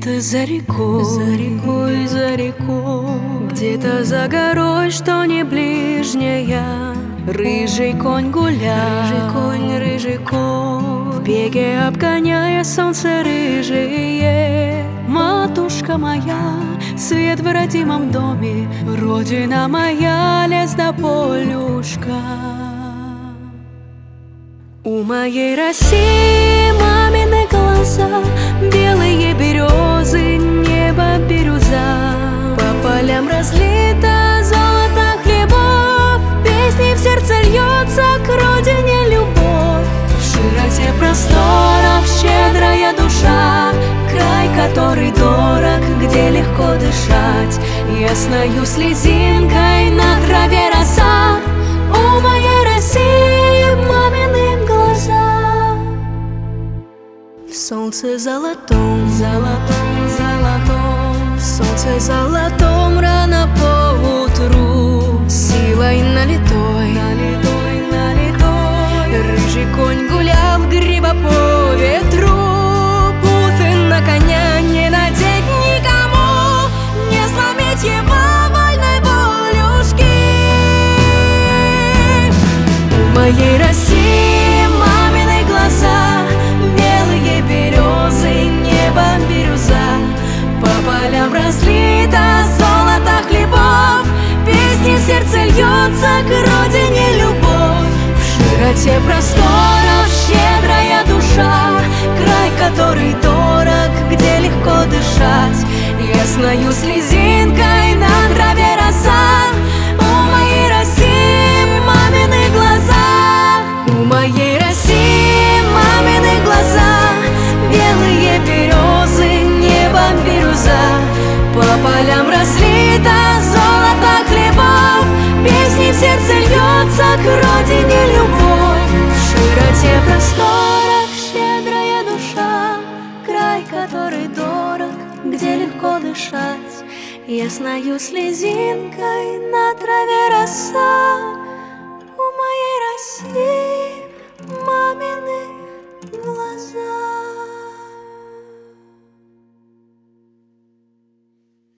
Где-то за рекой, за рекой, где-то за горой, что не ближняя, рыжий конь гулял, рыжий конь, в беге обгоняя солнце рыжие. Матушка моя, свет в родимом доме, родина моя, лес да полюшка. У моей России мамины глаза, белые березы, небо бирюза. По полям разлито золото хлебов, песни в сердце льется к родине любовь. В широте просторов щедрая душа, край, который дорог, где легко дышать. Ясною слезинкой на траве роса. У моей России мамины глаза. В солнце золотом, золотом, золотом, в солнце золотом рано поутру, силой налитой, налитой, налитой, рыжий конь гулял гриво по ветру. Путы на коня не надеть никому, не сломить его вольной волюшки. У моей России мамины глаза, белые березы, небо бирюза. По полям разлито золото хлебов, песни в сердце льется к родине любовь. В широте просторов щедрая душа, край, который дорог, где легко дышать. Ясною слезинкой на траве роса. У моей России мамины глаза. У моей России мамины глаза, белые березы, небо бирюза. По полям разлито золото хлебов, песни в сердце льется к родине любовь. В широте просторов щедрая душа, край, который дорог, где легко дышать. Ясною слезинкой на траве роса.